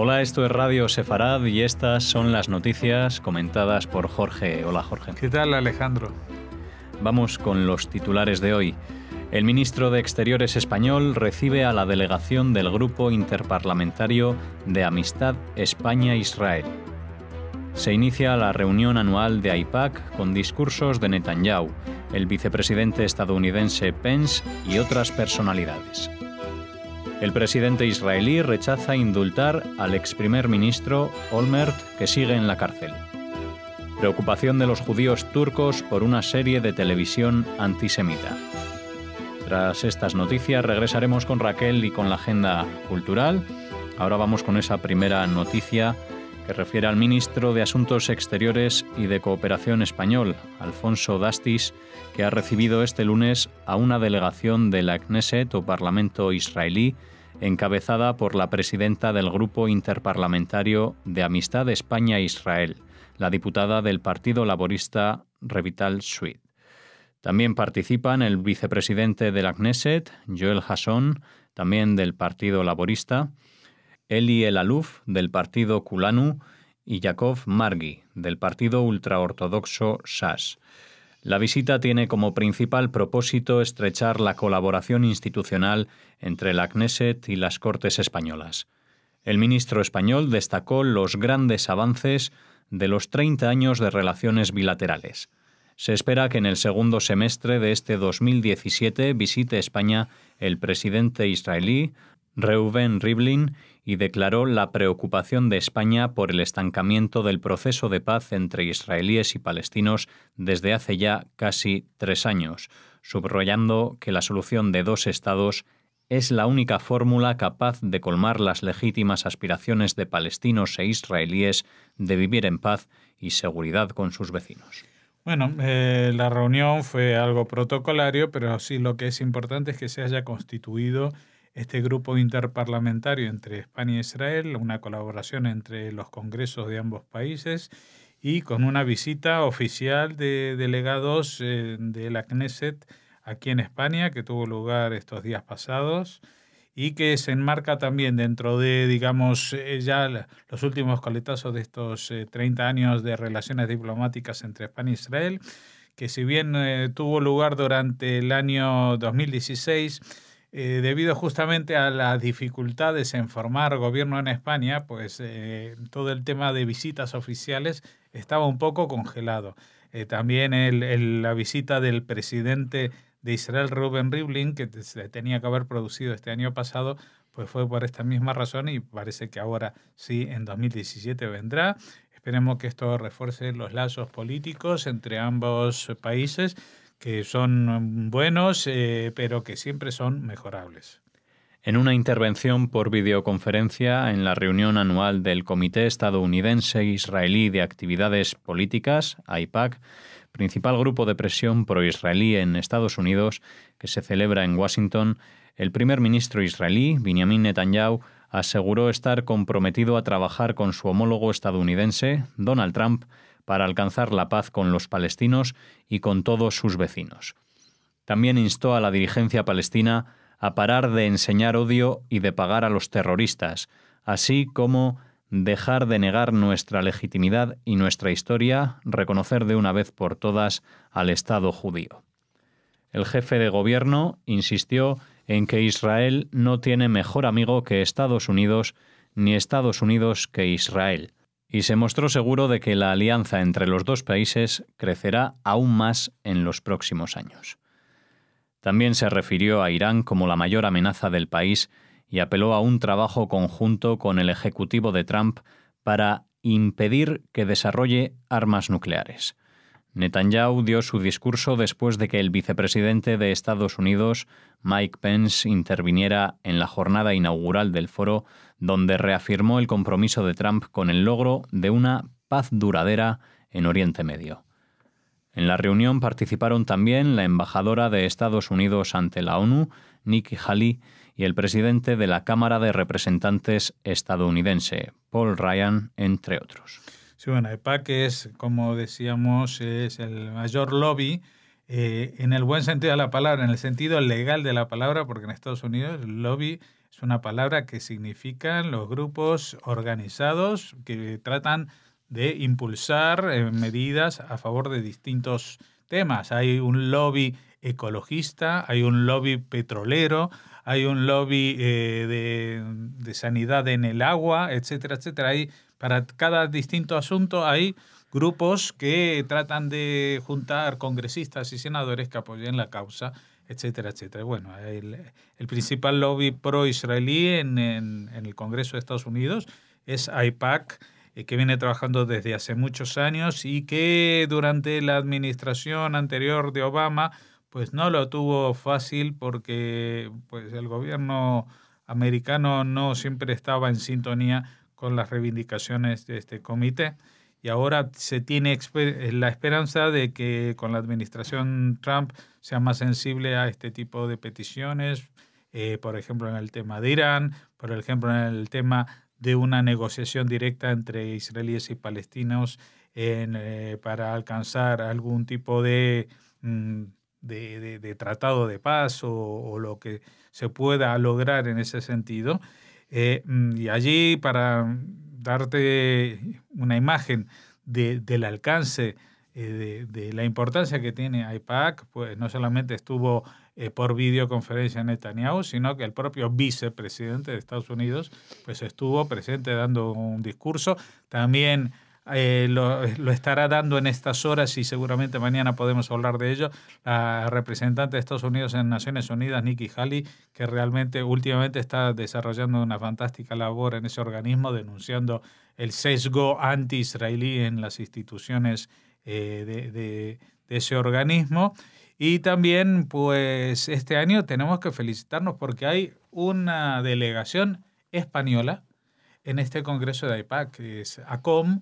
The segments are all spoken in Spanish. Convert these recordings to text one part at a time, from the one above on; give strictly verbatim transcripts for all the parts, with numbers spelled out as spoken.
Hola, esto es Radio Sefarad y estas son las noticias comentadas por Jorge. Hola, Jorge. ¿Qué tal, Alejandro? Vamos con los titulares de hoy. El ministro de Exteriores español recibe a la delegación del Grupo Interparlamentario de Amistad España-Israel. Se inicia la reunión anual de AIPAC con discursos de Netanyahu, el vicepresidente estadounidense Pence y otras personalidades. El presidente israelí rechaza indultar al ex primer ministro Olmert, que sigue en la cárcel. Preocupación de los judíos turcos por una serie de televisión antisemita. Tras estas noticias regresaremos con Raquel y con la agenda cultural. Ahora vamos con esa primera noticia que refiere al ministro de Asuntos Exteriores y de Cooperación español, Alfonso Dastis, que ha recibido este lunes a una delegación de la Knesset o Parlamento israelí, encabezada por la presidenta del Grupo Interparlamentario de Amistad España-Israel, la diputada del Partido Laborista Revital Sweet. También participan el vicepresidente de la Knesset, Joel Hasson, también del Partido Laborista, Eli El-Aluf, del Partido Kulanu, y Yaakov Margi, del Partido Ultraortodoxo Shas. La visita tiene como principal propósito estrechar la colaboración institucional entre la Knesset y las Cortes españolas. El ministro español destacó los grandes avances de los treinta años de relaciones bilaterales. Se espera que en el segundo semestre de este dos mil diecisiete visite España el presidente israelí Reuven Rivlin y declaró la preocupación de España por el estancamiento del proceso de paz entre israelíes y palestinos desde hace ya casi tres años, subrayando que la solución de dos estados es la única fórmula capaz de colmar las legítimas aspiraciones de palestinos e israelíes de vivir en paz y seguridad con sus vecinos. Bueno, eh, la reunión fue algo protocolario, pero sí lo que es importante es que se haya constituido este grupo interparlamentario entre España e Israel, una colaboración entre los congresos de ambos países y con una visita oficial de delegados eh, de la Knesset aquí en España, que tuvo lugar estos días pasados y que se enmarca también dentro de, digamos, eh, ya los últimos coletazos de estos eh, treinta años de relaciones diplomáticas entre España e Israel, que si bien eh, tuvo lugar durante el año dos mil dieciséis, Eh, debido justamente a las dificultades en formar gobierno en España, pues eh, todo el tema de visitas oficiales estaba un poco congelado. Eh, también el, el, la visita del presidente de Israel, Reuven Rivlin, que se tenía que haber producido este año pasado, pues fue por esta misma razón y parece que ahora sí, en dos mil diecisiete vendrá. Esperemos que esto refuerce los lazos políticos entre ambos países, que son buenos, eh, pero que siempre son mejorables. En una intervención por videoconferencia en la reunión anual del Comité Estadounidense Israelí de Actividades Políticas, AIPAC, principal grupo de presión pro-israelí en Estados Unidos, que se celebra en Washington, el primer ministro israelí, Benjamin Netanyahu, aseguró estar comprometido a trabajar con su homólogo estadounidense, Donald Trump, para alcanzar la paz con los palestinos y con todos sus vecinos. También instó a la dirigencia palestina a parar de enseñar odio y de pagar a los terroristas, así como dejar de negar nuestra legitimidad y nuestra historia, reconocer de una vez por todas al Estado judío. El jefe de gobierno insistió en que Israel no tiene mejor amigo que Estados Unidos, ni Estados Unidos que Israel, y se mostró seguro de que la alianza entre los dos países crecerá aún más en los próximos años. También se refirió a Irán como la mayor amenaza del país y apeló a un trabajo conjunto con el ejecutivo de Trump para impedir que desarrolle armas nucleares. Netanyahu dio su discurso después de que el vicepresidente de Estados Unidos, Mike Pence, interviniera en la jornada inaugural del foro, donde reafirmó el compromiso de Trump con el logro de una paz duradera en Oriente Medio. En la reunión participaron también la embajadora de Estados Unidos ante la ONU, Nikki Haley, y el presidente de la Cámara de Representantes estadounidense, Paul Ryan, entre otros. Sí, bueno, AIPAC es, como decíamos, es el mayor lobby eh, en el buen sentido de la palabra, en el sentido legal de la palabra, porque en Estados Unidos el lobby es una palabra que significan los grupos organizados que tratan de impulsar eh, medidas a favor de distintos temas. Hay un lobby ecologista, hay un lobby petrolero, hay un lobby eh, de, de sanidad en el agua, etcétera, etcétera. Hay, para cada distinto asunto hay grupos que tratan de juntar congresistas y senadores que apoyen la causa, etcétera, etcétera. Bueno, el, el principal lobby pro-israelí en, en, en el Congreso de Estados Unidos es AIPAC, eh, que viene trabajando desde hace muchos años y que durante la administración anterior de Obama pues no lo tuvo fácil porque pues el gobierno americano no siempre estaba en sintonía con las reivindicaciones de este comité. Y ahora se tiene la esperanza de que con la administración Trump sea más sensible a este tipo de peticiones, eh, por ejemplo en el tema de Irán, por ejemplo en el tema de una negociación directa entre israelíes y palestinos en, eh, para alcanzar algún tipo de, de, de, de tratado de paz o, o lo que se pueda lograr en ese sentido. Eh, y allí, para darte una imagen de, del alcance, eh, de, de la importancia que tiene AIPAC, pues no solamente estuvo eh, por videoconferencia Netanyahu, sino que el propio vicepresidente de Estados Unidos pues estuvo presente dando un discurso. También eh, lo, lo estará dando en estas horas y seguramente mañana podemos hablar de ello, la representante de Estados Unidos en Naciones Unidas, Nikki Haley, que realmente últimamente está desarrollando una fantástica labor en ese organismo, denunciando el sesgo anti-israelí en las instituciones eh, de, de, de ese organismo. Y también, pues, este año tenemos que felicitarnos porque hay una delegación española en este Congreso de AIPAC, que es ACOM,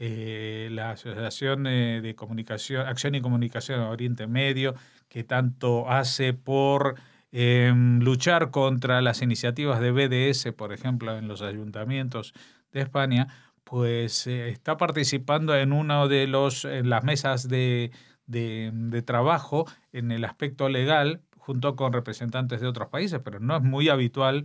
eh, la Asociación eh, de Comunicación, Acción y Comunicación Oriente Medio, que tanto hace por eh, luchar contra las iniciativas de B D S, por ejemplo, en los ayuntamientos de España, pues eh, está participando en una de los, en las mesas de, de, de trabajo en el aspecto legal, junto con representantes de otros países, pero no es muy habitual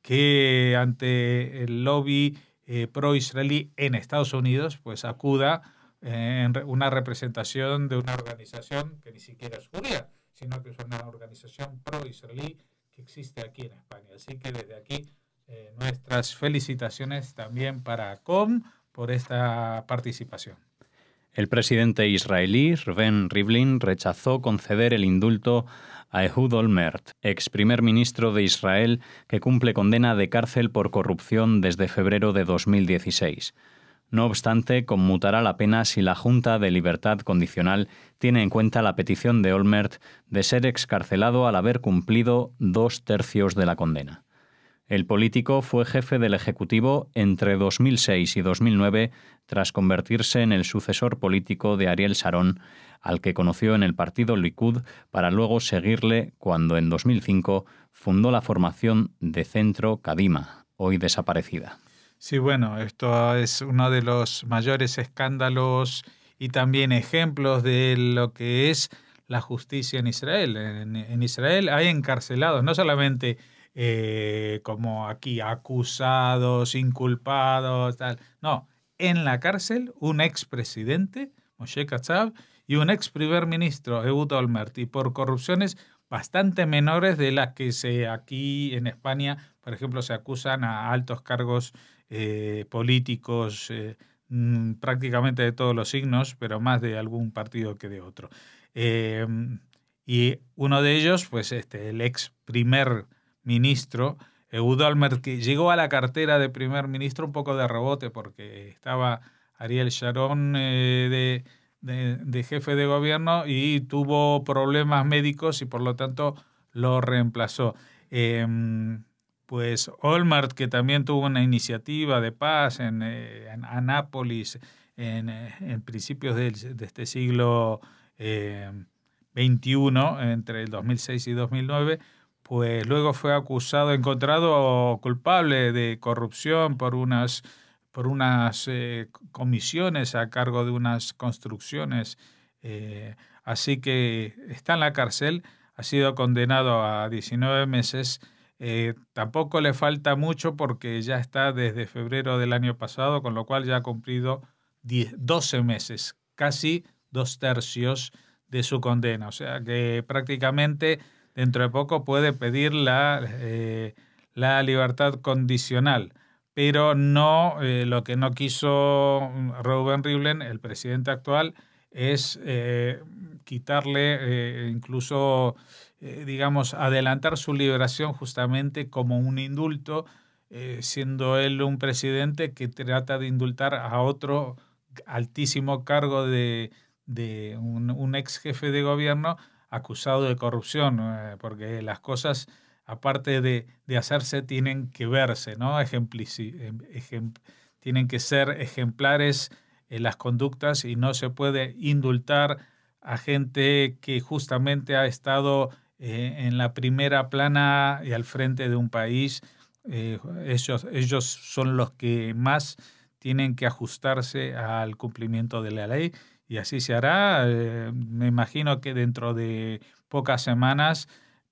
que ante el lobby eh, pro-israelí en Estados Unidos pues acuda eh, en una representación de una organización que ni siquiera es judía, sino que es una organización pro-israelí que existe aquí en España. Así que desde aquí eh, nuestras felicitaciones también para ACOM por esta participación. El presidente israelí Reuven Rivlin rechazó conceder el indulto a Ehud Olmert, ex primer ministro de Israel que cumple condena de cárcel por corrupción desde febrero de dos mil dieciséis. No obstante, conmutará la pena si la Junta de Libertad Condicional tiene en cuenta la petición de Olmert de ser excarcelado al haber cumplido dos tercios de la condena. El político fue jefe del Ejecutivo entre dos mil seis y dos mil nueve, tras convertirse en el sucesor político de Ariel Sharon, al que conoció en el partido Likud, para luego seguirle cuando en dos mil cinco fundó la formación de centro Kadima, hoy desaparecida. Sí, bueno, esto es uno de los mayores escándalos y también ejemplos de lo que es la justicia en Israel. En, en Israel hay encarcelados, no solamente Eh, como aquí acusados, inculpados, tal. No, en la cárcel un expresidente, Moshe Katsav, y un ex primer ministro, Ehud Olmert, y por corrupciones bastante menores de las que se aquí en España, por ejemplo, se acusan a altos cargos eh, políticos eh, mmm, prácticamente de todos los signos, pero más de algún partido que de otro. Eh, y uno de ellos, pues este, el ex primer ministro, Ehud Olmert, que llegó a la cartera de primer ministro un poco de rebote porque estaba Ariel Sharon eh, de, de, de jefe de gobierno y tuvo problemas médicos y por lo tanto lo reemplazó. Eh, pues Olmert, que también tuvo una iniciativa de paz en, en Anápolis en, en principios de, de este siglo eh, veintiuno, entre el dos mil seis y dos mil nueve, pues luego fue acusado, encontrado culpable de corrupción por unas, por unas eh, comisiones a cargo de unas construcciones eh, así que está en la cárcel, ha sido condenado a diecinueve meses. Eh, tampoco le falta mucho porque ya está desde febrero del año pasado, con lo cual ya ha cumplido diez, doce meses, casi dos tercios de su condena. O sea que prácticamente dentro de poco puede pedir la, eh, la libertad condicional. Pero no, eh, lo que no quiso Reuven Rivlin, el presidente actual, es eh, quitarle eh, incluso, eh, digamos, adelantar su liberación justamente como un indulto, eh, siendo él un presidente que trata de indultar a otro altísimo cargo de, de un, un ex jefe de gobierno acusado de corrupción, eh, porque las cosas, aparte de, de hacerse, tienen que verse, ¿no? Ejemplici, ejem, tienen que ser ejemplares en las conductas y no se puede indultar a gente que justamente ha estado eh, en la primera plana y al frente de un país. Eh, ellos, ellos son los que más tienen que ajustarse al cumplimiento de la ley y así se hará. Eh, me imagino que dentro de pocas semanas,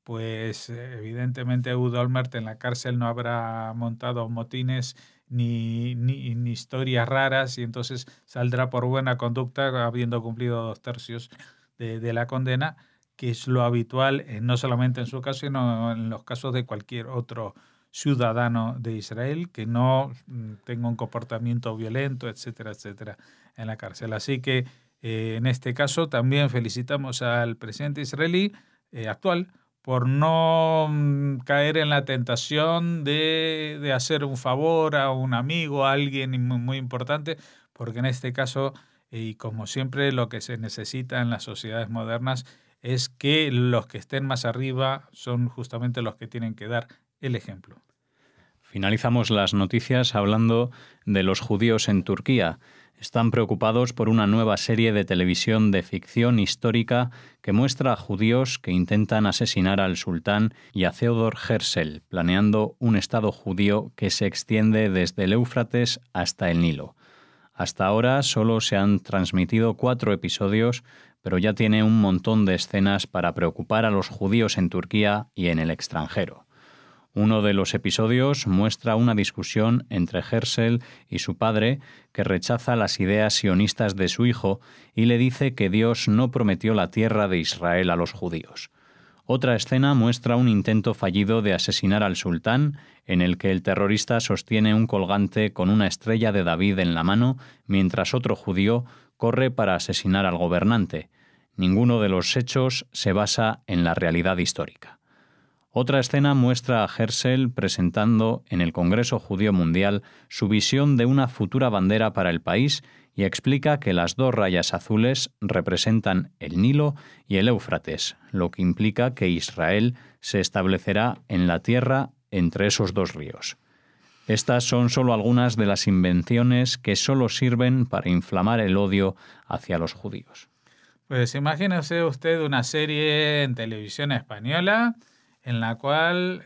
pues evidentemente Ehud Olmert en la cárcel no habrá montado motines ni, ni, ni historias raras y entonces saldrá por buena conducta habiendo cumplido dos tercios de, de la condena, que es lo habitual, eh, no solamente en su caso, sino en los casos de cualquier otro ciudadano de Israel que no tenga un comportamiento violento, etcétera, etcétera, en la cárcel. Así que eh, en este caso también felicitamos al presidente israelí eh, actual por no mm, caer en la tentación de, de hacer un favor a un amigo, a alguien muy, muy importante, porque en este caso, y como siempre, lo que se necesita en las sociedades modernas es que los que estén más arriba son justamente los que tienen que dar el ejemplo. Finalizamos las noticias hablando de los judíos en Turquía. Están preocupados por una nueva serie de televisión de ficción histórica que muestra a judíos que intentan asesinar al sultán y a Theodor Herzl, planeando un Estado judío que se extiende desde el Éufrates hasta el Nilo. Hasta ahora solo se han transmitido cuatro episodios, pero ya tiene un montón de escenas para preocupar a los judíos en Turquía y en el extranjero. Uno de los episodios muestra una discusión entre Herzl y su padre, que rechaza las ideas sionistas de su hijo y le dice que Dios no prometió la tierra de Israel a los judíos. Otra escena muestra un intento fallido de asesinar al sultán, en el que el terrorista sostiene un colgante con una estrella de David en la mano, mientras otro judío corre para asesinar al gobernante. Ninguno de los hechos se basa en la realidad histórica. Otra escena muestra a Herzl presentando en el Congreso Judío Mundial su visión de una futura bandera para el país y explica que las dos rayas azules representan el Nilo y el Éufrates, lo que implica que Israel se establecerá en la tierra entre esos dos ríos. Estas son solo algunas de las invenciones que solo sirven para inflamar el odio hacia los judíos. Pues imagínese usted una serie en televisión española en la cual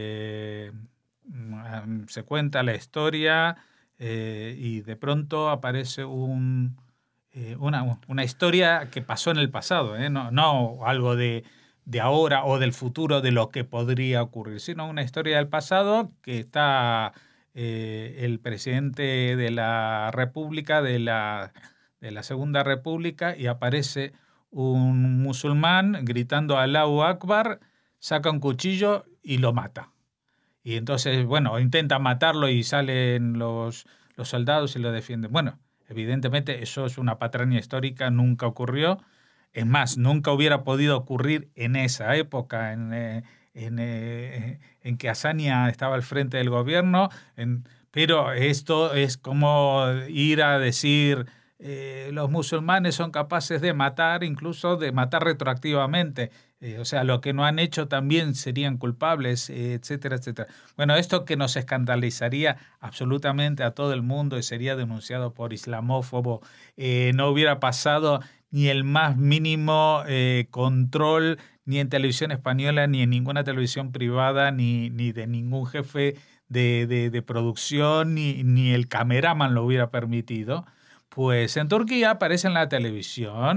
eh, se cuenta la historia eh, y de pronto aparece un, eh, una, una historia que pasó en el pasado, ¿eh? no, no algo de, de ahora o del futuro de lo que podría ocurrir, sino una historia del pasado que está eh, el presidente de la República, de la, de la Segunda República, y aparece un musulmán gritando Allahu Akbar, saca un cuchillo y lo mata. Y entonces, bueno, intenta matarlo y salen los, los soldados y lo defienden. Bueno, evidentemente eso es una patraña histórica, nunca ocurrió. Es más, nunca hubiera podido ocurrir en esa época, en, eh, en, eh, en que Azaña estaba al frente del gobierno. En, pero esto es como ir a decir... Eh, los musulmanes son capaces de matar, incluso de matar retroactivamente. Eh, o sea, lo que no han hecho también serían culpables, eh, etcétera, etcétera. Bueno, esto que nos escandalizaría absolutamente a todo el mundo y sería denunciado por islamófobo, eh, no hubiera pasado ni el más mínimo eh, control ni en televisión española, ni en ninguna televisión privada, ni, ni de ningún jefe de, de, de producción, ni, ni el cameraman lo hubiera permitido. Pues en Turquía aparece en la televisión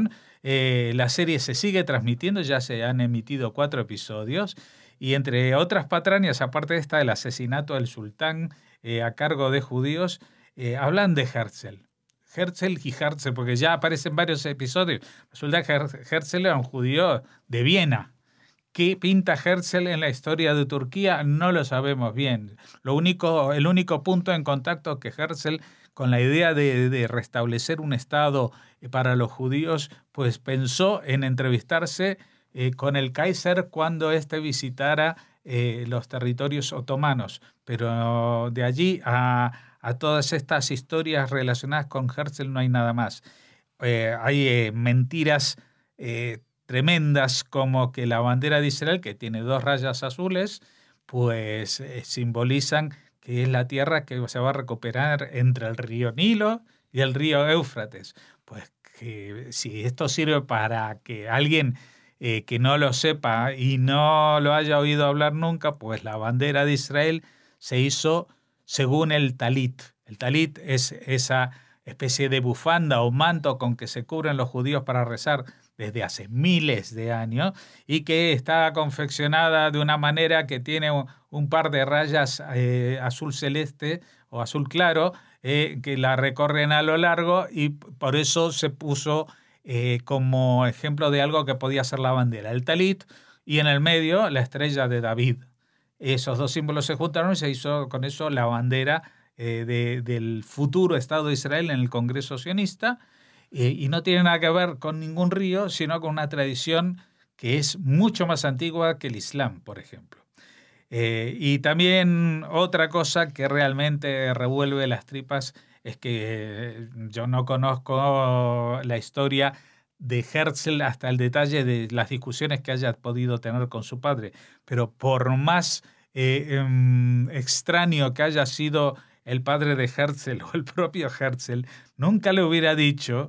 Eh, la serie se sigue transmitiendo, ya se han emitido cuatro episodios. Y entre otras patrañas, aparte de esta del asesinato del sultán eh, a cargo de judíos, eh, hablan de Herzl. Herzl y Herzl, porque ya aparecen varios episodios. Resulta que Herzl era un judío de Viena. ¿Qué pinta Herzl en la historia de Turquía? No lo sabemos bien. Lo único, el único punto en contacto que Herzl, con la idea de, de restablecer un Estado para los judíos, pues pensó en entrevistarse Eh, con el Kaiser cuando éste visitara eh, los territorios otomanos. Pero de allí a, a todas estas historias relacionadas con Herzl no hay nada más. Eh, hay eh, mentiras eh, tremendas como que la bandera de Israel, que tiene dos rayas azules, pues eh, simbolizan que es la tierra que se va a recuperar entre el río Nilo y el río Éufrates. Pues que si esto sirve para que alguien Eh, que no lo sepa y no lo haya oído hablar nunca, pues la bandera de Israel se hizo según el talit. El talit es esa especie de bufanda o manto con que se cubren los judíos para rezar desde hace miles de años y que está confeccionada de una manera que tiene un, un par de rayas eh, azul celeste o azul claro eh, que la recorren a lo largo y por eso se puso Eh, como ejemplo de algo que podía ser la bandera, el talit, y en el medio la estrella de David. Esos dos símbolos se juntaron y se hizo con eso la bandera eh, de, del futuro Estado de Israel en el Congreso sionista, eh, y no tiene nada que ver con ningún río, sino con una tradición que es mucho más antigua que el Islam, por ejemplo. Eh, y también otra cosa que realmente revuelve las tripas es que yo no conozco la historia de Herzl hasta el detalle de las discusiones que haya podido tener con su padre, pero por más eh, eh, extraño que haya sido el padre de Herzl o el propio Herzl, nunca le hubiera dicho,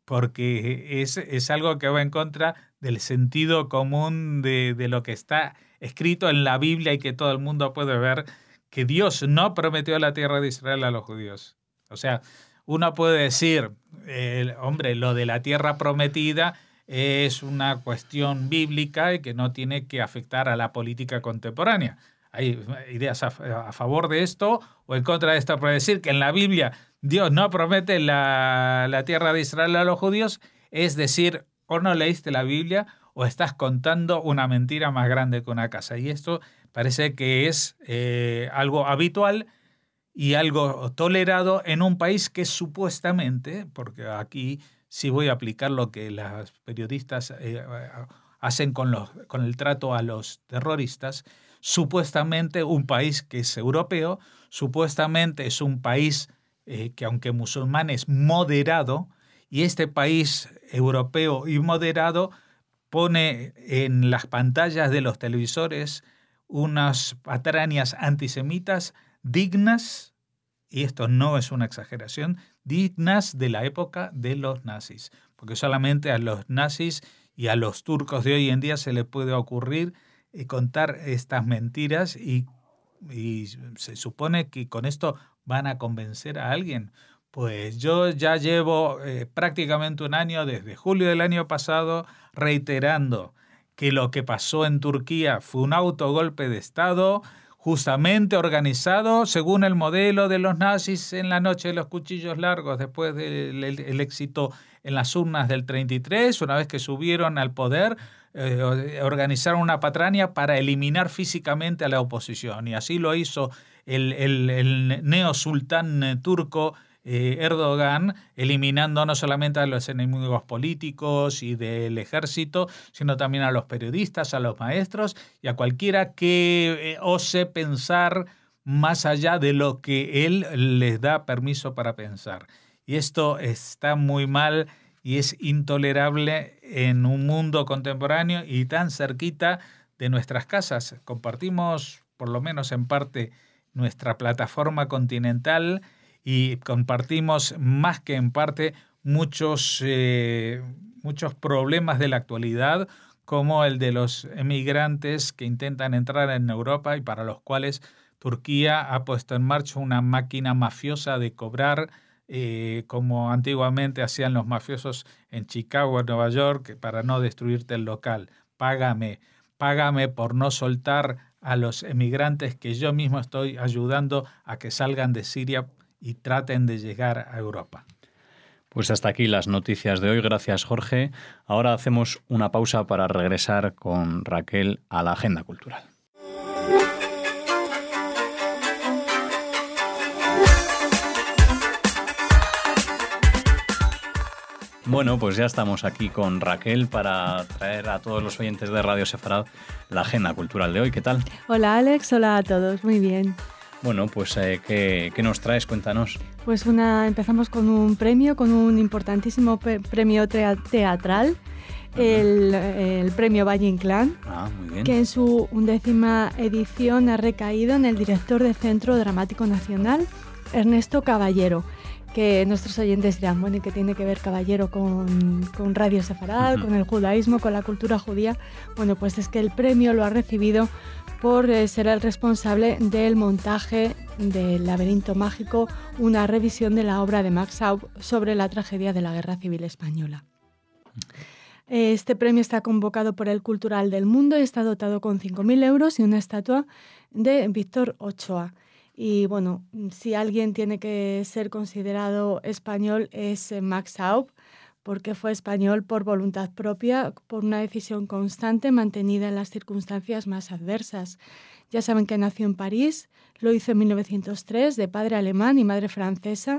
porque es, es algo que va en contra del sentido común de, de lo que está escrito en la Biblia y que todo el mundo puede ver, que Dios no prometió la tierra de Israel a los judíos. O sea, uno puede decir, eh, hombre, lo de la tierra prometida es una cuestión bíblica y que no tiene que afectar a la política contemporánea. Hay ideas a, a favor de esto o en contra de esto, pero decir que en la Biblia Dios no promete la, la tierra de Israel a los judíos es decir, o no leíste la Biblia o estás contando una mentira más grande que una casa. Y esto parece que es eh, algo habitual y algo tolerado en un país que supuestamente, porque aquí sí voy a aplicar lo que los periodistas eh, hacen con, los, con el trato a los terroristas, supuestamente un país que es europeo, supuestamente es un país eh, que aunque musulmán es moderado, y este país europeo y moderado pone en las pantallas de los televisores unas patrañas antisemitas dignas, y esto no es una exageración, dignas de la época de los nazis. Porque solamente a los nazis y a los turcos de hoy en día se les puede ocurrir eh, contar estas mentiras y, y se supone que con esto van a convencer a alguien. Pues yo ya llevo eh, prácticamente un año, desde julio del año pasado, reiterando que lo que pasó en Turquía fue un autogolpe de Estado justamente organizado según el modelo de los nazis en la noche de los cuchillos largos, después del el, el éxito en las urnas del treinta y tres, una vez que subieron al poder, eh, organizaron una patraña para eliminar físicamente a la oposición. Y así lo hizo el, el, el neosultán eh, turco Eh, Erdogan, eliminando no solamente a los enemigos políticos y del ejército, sino también a los periodistas, a los maestros y a cualquiera que eh, ose pensar más allá de lo que él les da permiso para pensar. Y esto está muy mal y es intolerable en un mundo contemporáneo y tan cerquita de nuestras casas. Compartimos, por lo menos en parte, nuestra plataforma continental y compartimos más que en parte muchos, eh, muchos problemas de la actualidad, como el de los emigrantes que intentan entrar en Europa y para los cuales Turquía ha puesto en marcha una máquina mafiosa de cobrar eh, como antiguamente hacían los mafiosos en Chicago, en Nueva York, para no destruirte el local. Págame, págame por no soltar a los emigrantes que yo mismo estoy ayudando a que salgan de Siria y traten de llegar a Europa. Pues hasta aquí las noticias de hoy. Gracias, Jorge. Ahora hacemos una pausa para regresar con Raquel a la agenda cultural. Bueno, pues ya estamos aquí con Raquel para traer a todos los oyentes de Radio Sefarad la agenda cultural de hoy. ¿Qué tal? Hola, Alex. Hola a todos. Muy bien. Bueno, pues eh, ¿qué, ¿qué nos traes? Cuéntanos. Pues una, empezamos con un premio, con un importantísimo pe- premio tea- teatral, uh-huh. el, el premio Valle Inclán, ah, muy bien. que en su undécima edición ha recaído en el director del Centro Dramático Nacional, Ernesto Caballero, que nuestros oyentes dirán, bueno, ¿y qué tiene que ver Caballero con, con Radio Sefarad, uh-huh. con el judaísmo, con la cultura judía? Bueno, pues es que el premio lo ha recibido por eh, ser el responsable del montaje del Laberinto Mágico, una revisión de la obra de Max Aub sobre la tragedia de la Guerra Civil Española. Este premio está convocado por el Cultural del Mundo y está dotado con cinco mil euros y una estatua de Víctor Ochoa. Y bueno, si alguien tiene que ser considerado español es Max Aub, porque fue español por voluntad propia, por una decisión constante mantenida en las circunstancias más adversas. Ya saben que nació en París, lo hizo en mil novecientos tres, de padre alemán y madre francesa.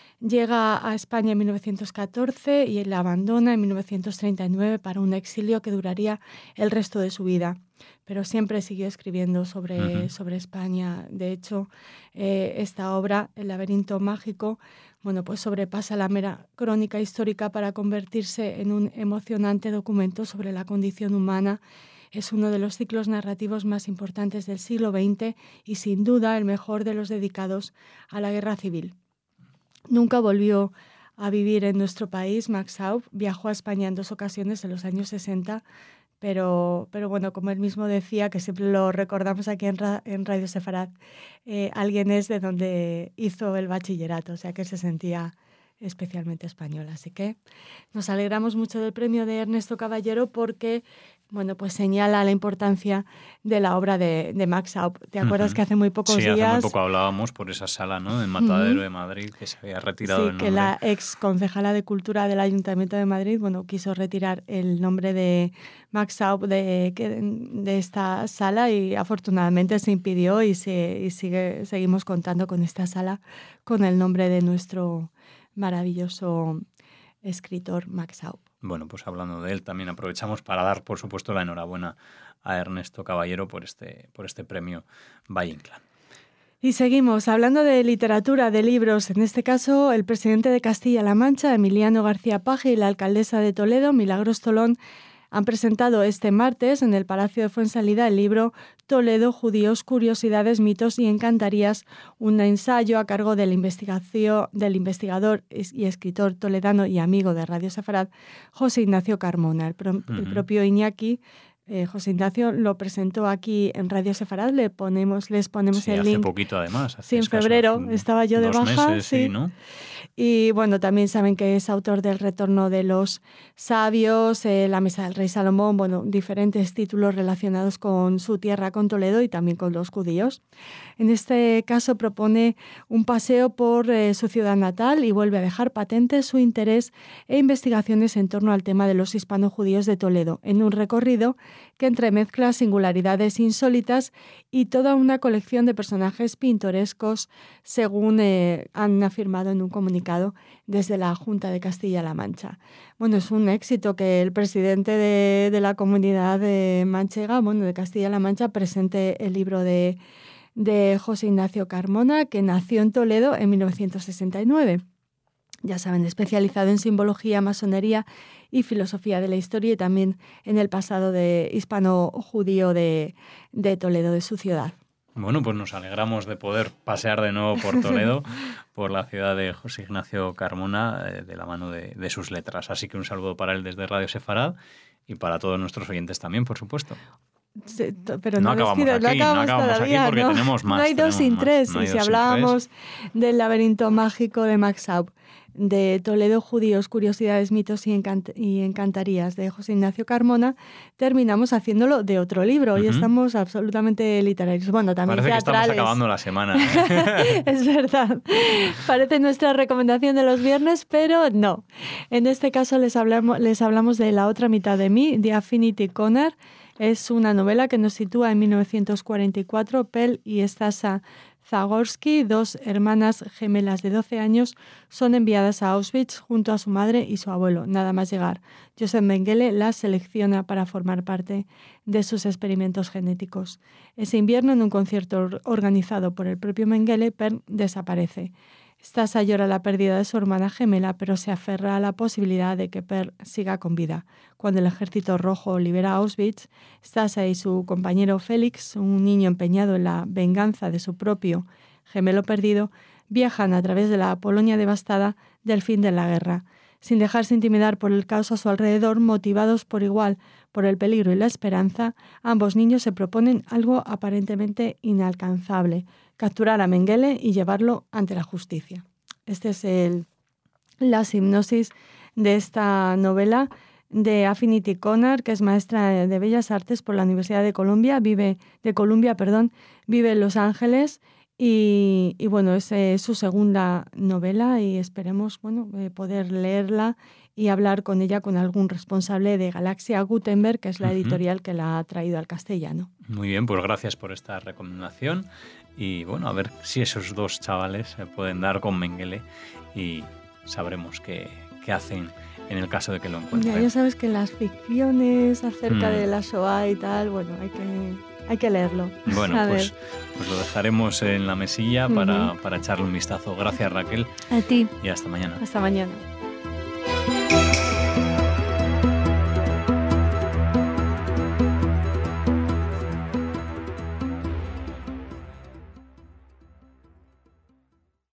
Llega a España en mil novecientos catorce y la abandona en mil novecientos treinta y nueve para un exilio que duraría el resto de su vida. Pero siempre siguió escribiendo sobre, uh-huh. sobre España. De hecho, eh, esta obra, El laberinto mágico, bueno, pues sobrepasa la mera crónica histórica para convertirse en un emocionante documento sobre la condición humana. Es uno de los ciclos narrativos más importantes del siglo veinte y sin duda el mejor de los dedicados a la guerra civil. Nunca volvió a vivir en nuestro país. Max Aub viajó a España en dos ocasiones en los años sesenta, pero, pero bueno, como él mismo decía, que siempre lo recordamos aquí en, ra- en Radio Sefarad, eh, alguien es de donde hizo el bachillerato, o sea que se sentía especialmente español. Así que nos alegramos mucho del premio de Ernesto Caballero porque bueno, pues señala la importancia de la obra de, de Max Aub. ¿Te acuerdas uh-huh. que hace muy pocos sí, días... Sí, hace muy poco hablábamos por esa sala, ¿no?, del Matadero uh-huh. de Madrid, que se había retirado sí, el nombre. Sí, que la ex concejala de Cultura del Ayuntamiento de Madrid, bueno, quiso retirar el nombre de Max Aub de, de esta sala y afortunadamente se impidió y, se, y sigue, seguimos contando con esta sala con el nombre de nuestro maravilloso escritor Max Aub. Bueno, pues hablando de él, también aprovechamos para dar, por supuesto, la enhorabuena a Ernesto Caballero por este, por este premio Valle Inclán. Y seguimos hablando de literatura, de libros. En este caso, el presidente de Castilla-La Mancha, Emiliano García Paje, y la alcaldesa de Toledo, Milagros Tolón, han presentado este martes en el Palacio de Fuensalida el libro Toledo, Judíos, Curiosidades, Mitos y Encantarías, un ensayo a cargo del, investigación, del investigador y escritor toledano y amigo de Radio Sefarad, José Ignacio Carmona. El, pro, uh-huh. el propio Iñaki, eh, José Ignacio, lo presentó aquí en Radio Sefarad, le ponemos, les ponemos sí, el hace link. hace poquito además. Hace Sí, en febrero un, estaba yo de dos baja. Meses, sí, sí, ¿no? Y bueno, también saben que es autor del Retorno de los Sabios, eh, La Mesa del Rey Salomón, bueno, diferentes títulos relacionados con su tierra, con Toledo y también con los judíos. En este caso propone un paseo por eh, su ciudad natal y vuelve a dejar patente su interés e investigaciones en torno al tema de los hispano-judíos de Toledo, en un recorrido que entremezcla singularidades insólitas y toda una colección de personajes pintorescos, según eh, han afirmado en un comunicado desde la Junta de Castilla-La Mancha. Bueno, es un éxito que el presidente de, de la comunidad de manchega, bueno, de Castilla-La Mancha, presente el libro de, de José Ignacio Carmona, que nació en Toledo en mil novecientos sesenta y nueve. Ya saben, especializado en simbología, masonería y filosofía de la historia y también en el pasado de hispano-judío de, de Toledo, de su ciudad. Bueno, pues nos alegramos de poder pasear de nuevo por Toledo, por la ciudad de José Ignacio Carmona, eh, de la mano de, de sus letras. Así que un saludo para él desde Radio Sefarad y para todos nuestros oyentes también, por supuesto. Sí, pero no, no acabamos despido, aquí, no acabamos, no acabamos todavía, aquí porque ¿no? tenemos más. No hay dos sin más, tres. no hay y dos si sin hablábamos tres. del laberinto mágico de Max Aub, de Toledo Judíos, Curiosidades, Mitos y, encant y Encantarías de José Ignacio Carmona, terminamos haciéndolo de otro libro. Hoy uh-huh. estamos absolutamente literarios. Bueno, también Parece teatrales. que estamos acabando la semana. ¿eh? Es verdad. Parece nuestra recomendación de los viernes, pero no. En este caso les hablamos, les hablamos de La otra mitad de mí, de Affinity Connor. Es una novela que nos sitúa en mil novecientos cuarenta y cuatro. Pel y Stasa Zagorski, dos hermanas gemelas de doce años, son enviadas a Auschwitz junto a su madre y su abuelo. Nada más llegar, Joseph Mengele las selecciona para formar parte de sus experimentos genéticos. Ese invierno, en un concierto organizado por el propio Mengele, Per desaparece. Stasa llora la pérdida de su hermana gemela, pero se aferra a la posibilidad de que Per siga con vida. Cuando el Ejército Rojo libera Auschwitz, Stasa y su compañero Félix, un niño empeñado en la venganza de su propio gemelo perdido, viajan a través de la Polonia devastada del fin de la guerra. Sin dejarse intimidar por el caos a su alrededor, motivados por igual por el peligro y la esperanza, ambos niños se proponen algo aparentemente inalcanzable: capturar a Mengele y llevarlo ante la justicia. Esta es el, la hipnosis de esta novela de Affinity Connor, que es maestra de Bellas Artes por la Universidad de Columbia, vive, de Columbia, perdón, vive en Los Ángeles y, y bueno, es eh, su segunda novela y esperemos bueno, eh, poder leerla y hablar con ella con algún responsable de Galaxia Gutenberg, que es la editorial que la ha traído al castellano. Muy bien, pues gracias por esta recomendación y bueno, a ver si esos dos chavales se pueden dar con Mengele y sabremos qué, qué hacen en el caso de que lo encuentren. Ya, ya sabes que las ficciones acerca mm. de la Shoah y tal, bueno, hay que... Hay que leerlo. Bueno, pues, pues lo dejaremos en la mesilla para, uh-huh. para echarle un vistazo. Gracias, Raquel. A ti. Y hasta mañana. Hasta mañana.